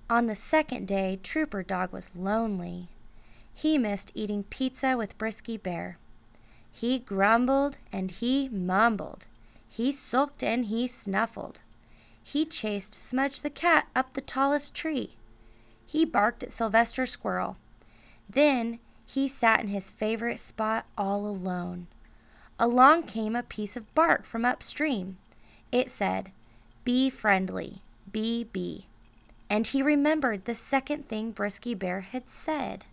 On the second day, Trooper Dog was lonely. He missed eating pizza with Brisky Bear. He grumbled and he mumbled. He sulked and he snuffled. He chased Smudge the cat up the tallest tree. He barked at Sylvester Squirrel. Then he sat in his favorite spot all alone. Along came a piece of bark from upstream. It said, "Be friendly, be." And he remembered the second thing Brisky Bear had said.